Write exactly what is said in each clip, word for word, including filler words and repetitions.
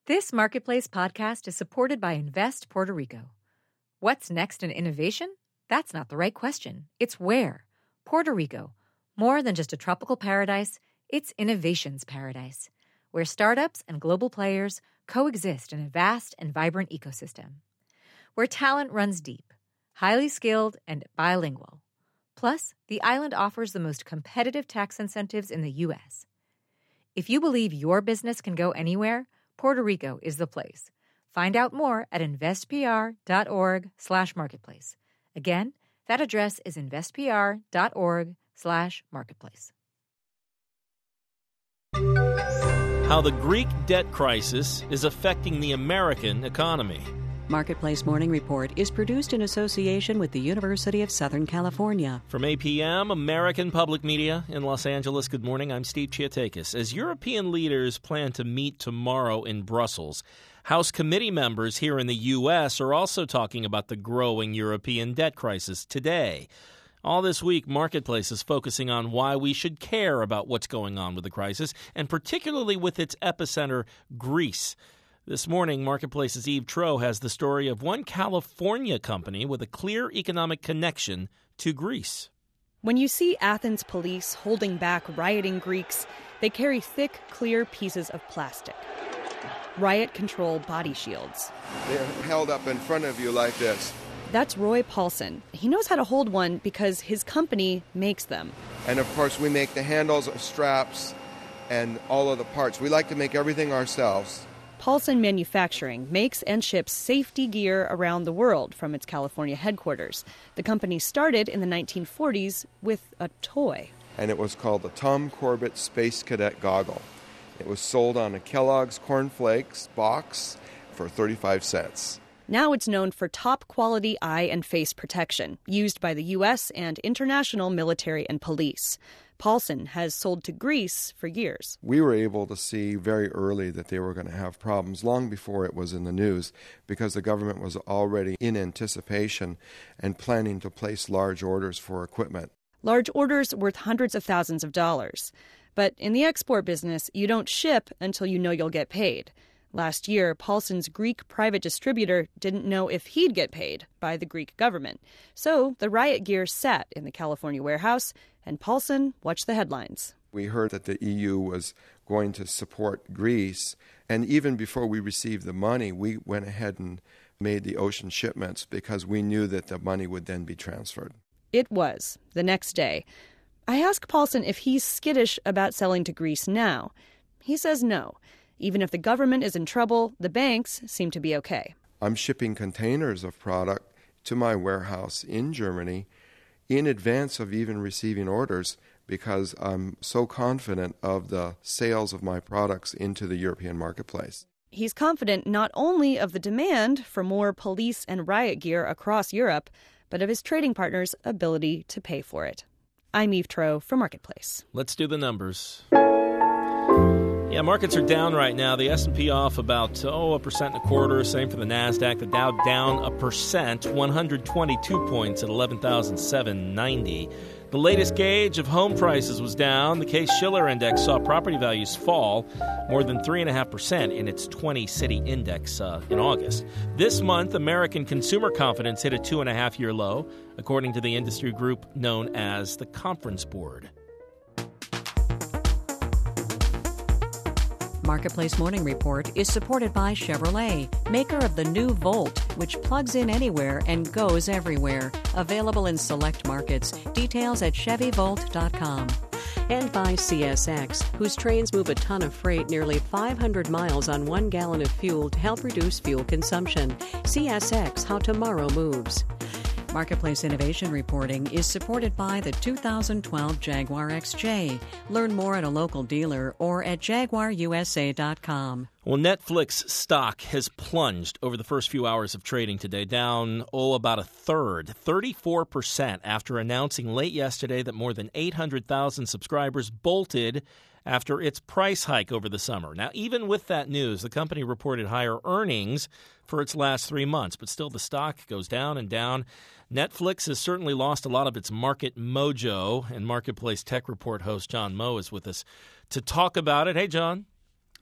This Marketplace podcast is supported by Invest Puerto Rico. What's next in innovation? That's not the right question. It's where. Puerto Rico. More than just a tropical paradise, it's innovation's paradise, where startups and global players coexist in a vast and vibrant ecosystem. Where talent runs deep, highly skilled, and bilingual. Plus, the island offers the most competitive tax incentives in the U S. If you believe your business can go anywhere, Puerto Rico is the place. Find out more at investpr.org slash marketplace. Again, that address is investpr.org slash marketplace. How the Greek debt crisis is affecting the American economy. Marketplace Morning Report is produced in association with the University of Southern California. From A P M, American Public Media in Los Angeles, good morning. I'm Steve Chiatakis. As European leaders plan to meet tomorrow in Brussels, House committee members here in the U S are also talking about the growing European debt crisis today. All this week, Marketplace is focusing on why we should care about what's going on with the crisis, and particularly with its epicenter, Greece. This morning, Marketplace's Eve Troeh has the story of one California company with a clear economic connection to Greece. When you see Athens police holding back rioting Greeks, they carry thick, clear pieces of plastic. Riot control body shields. They're held up in front of you like this. That's Roy Paulson. He knows how to hold one because his company makes them. And of course, we make the handles, straps, and all of the parts. We like to make everything ourselves. Paulson Manufacturing makes and ships safety gear around the world from its California headquarters. The company started in the nineteen forties with a toy. And it was called the Tom Corbett Space Cadet Goggle. It was sold on a Kellogg's Corn Flakes box for thirty-five cents. Now it's known for top-quality eye and face protection, used by the U S and international military and police. Paulson has sold to Greece for years. We were able to see very early that they were going to have problems long before it was in the news, because the government was already in anticipation and planning to place large orders for equipment. Large orders worth hundreds of thousands of dollars. But in the export business, you don't ship until you know you'll get paid. Last year, Paulson's Greek private distributor didn't know if he'd get paid by the Greek government. So the riot gear sat in the California warehouse, and Paulson watched the headlines. We heard that the E U was going to support Greece, and even before we received the money, we went ahead and made the ocean shipments because we knew that the money would then be transferred. It was, the next day. I asked Paulson if he's skittish about selling to Greece now. He says no. Even if the government is in trouble, the banks seem to be okay. I'm shipping containers of product to my warehouse in Germany in advance of even receiving orders because I'm so confident of the sales of my products into the European marketplace. He's confident not only of the demand for more police and riot gear across Europe, but of his trading partners' ability to pay for it. I'm Eve Troeh for Marketplace. Let's do the numbers. Yeah, markets are down right now. The S and P off about, oh, a percent and a quarter. Same for the NASDAQ. The Dow down a percent, one hundred twenty-two points at eleven thousand seven hundred ninety. The latest gauge of home prices was down. The Case-Shiller Index saw property values fall more than three point five percent in its twenty-city index uh, in August. This month, American consumer confidence hit a two-and-a-half-year low, according to the industry group known as the Conference Board. Marketplace Morning Report is supported by Chevrolet, maker of the new Volt, which plugs in anywhere and goes everywhere. Available in select markets. Details at chevy volt dot com. And by C S X, whose trains move a ton of freight nearly five hundred miles on one gallon of fuel to help reduce fuel consumption. C S X, how tomorrow moves. Marketplace Innovation Reporting is supported by the two thousand twelve Jaguar X J. Learn more at a local dealer or at jaguar u s a dot com. Well, Netflix stock has plunged over the first few hours of trading today, down, oh, about a third, thirty-four percent, after announcing late yesterday that more than eight hundred thousand subscribers bolted after its price hike over the summer. Now, even with that news, the company reported higher earnings for its last three months, but still the stock goes down and down. Netflix has certainly lost a lot of its market mojo, and Marketplace Tech Report host John Moe is with us to talk about it. Hey, John.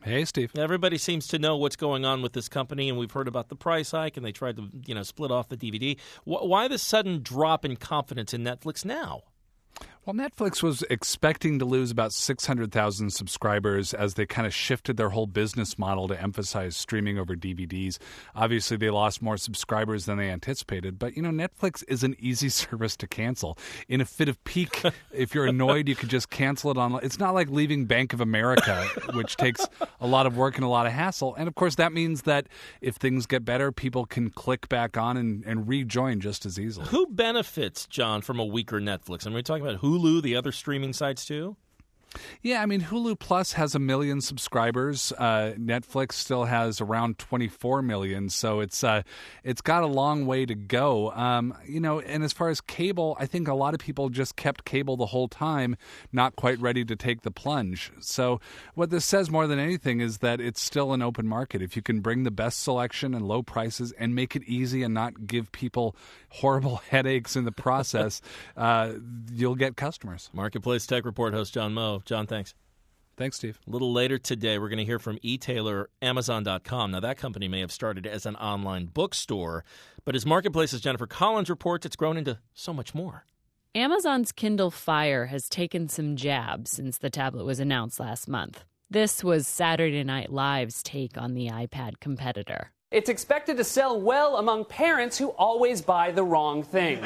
Hey, Steve. Everybody seems to know what's going on with this company, and we've heard about the price hike, and they tried to, you know, split off the D V D. Why the sudden drop in confidence in Netflix now? Well, Netflix was expecting to lose about six hundred thousand subscribers as they kind of shifted their whole business model to emphasize streaming over D V Ds. Obviously, they lost more subscribers than they anticipated. But, you know, Netflix is an easy service to cancel. In a fit of pique, if you're annoyed, you could just cancel it online. It's not like leaving Bank of America, which takes a lot of work and a lot of hassle. And, of course, that means that if things get better, people can click back on and, and rejoin just as easily. Who benefits, John, from a weaker Netflix? And we're talking about Hulu, the other streaming sites too? Yeah, I mean, Hulu Plus has a million subscribers. Uh, Netflix still has around twenty-four million, so it's uh, it's got a long way to go. Um, you know, and as far as cable, I think a lot of people just kept cable the whole time, not quite ready to take the plunge. So what this says more than anything is that it's still an open market. If you can bring the best selection and low prices and make it easy and not give people horrible headaches in the process, uh, you'll get customers. Marketplace Tech Report host John Moe. John, thanks. Thanks, Steve. A little later today, we're going to hear from e-tailer Amazon dot com. Now, that company may have started as an online bookstore, but as Marketplace's Jennifer Collins reports, it's grown into so much more. Amazon's Kindle Fire has taken some jabs since the tablet was announced last month. This was Saturday Night Live's take on the iPad competitor. It's expected to sell well among parents who always buy the wrong thing.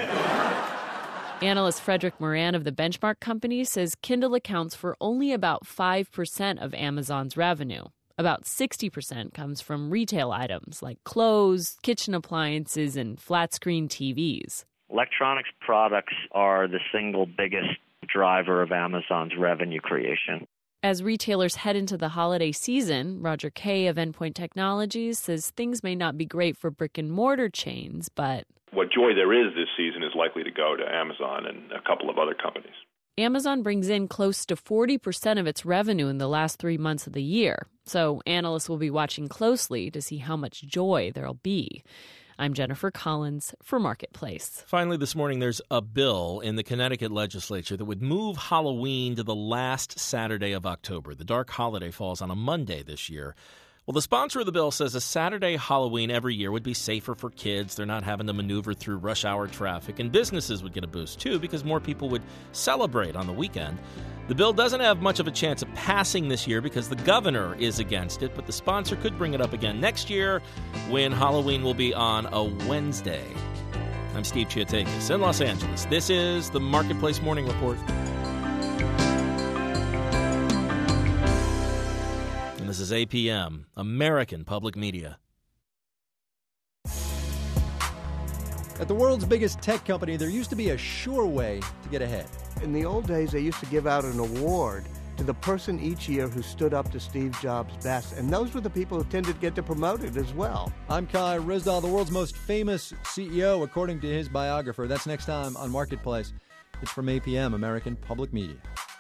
Analyst Frederick Moran of the Benchmark Company says Kindle accounts for only about five percent of Amazon's revenue. About sixty percent comes from retail items like clothes, kitchen appliances, and flat-screen T Vs. Electronics products are the single biggest driver of Amazon's revenue creation. As retailers head into the holiday season, Roger Kay of Endpoint Technologies says things may not be great for brick-and-mortar chains, but what joy there is this season is likely to go to Amazon and a couple of other companies. Amazon brings in close to forty percent of its revenue in the last three months of the year, so analysts will be watching closely to see how much joy there'll be. I'm Jennifer Collins for Marketplace. Finally, this morning, there's a bill in the Connecticut legislature that would move Halloween to the last Saturday of October. The dark holiday falls on a Monday this year. Well, the sponsor of the bill says a Saturday Halloween every year would be safer for kids. They're not having to maneuver through rush hour traffic, and businesses would get a boost, too, because more people would celebrate on the weekend. The bill doesn't have much of a chance of passing this year because the governor is against it, but the sponsor could bring it up again next year when Halloween will be on a Wednesday. I'm Steve Chiatakis in Los Angeles. This is the Marketplace Morning Report. And this is A P M, American Public Media. At the world's biggest tech company, there used to be a sure way to get ahead. In the old days, they used to give out an award to the person each year who stood up to Steve Jobs' best, and those were the people who tended to get promoted as well. I'm Kai Ryssdal, the world's most famous C E O, according to his biographer. That's next time on Marketplace. It's from A P M, American Public Media.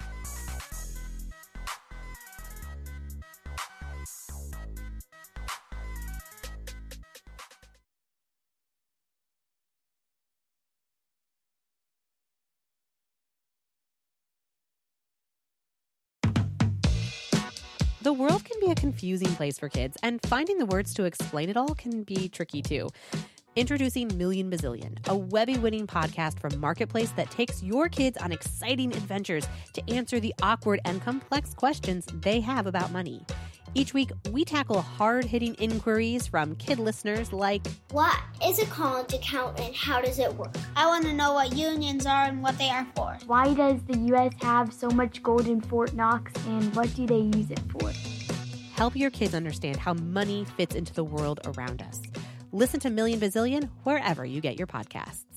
The world can be a confusing place for kids, and finding the words to explain it all can be tricky too. Introducing Million Bazillion, a Webby-winning podcast from Marketplace that takes your kids on exciting adventures to answer the awkward and complex questions they have about money. Each week, we tackle hard-hitting inquiries from kid listeners like, what is a college account and how does it work? I want to know what unions are and what they are for. Why does the U S have so much gold in Fort Knox and what do they use it for? Help your kids understand how money fits into the world around us. Listen to Million Bazillion wherever you get your podcasts.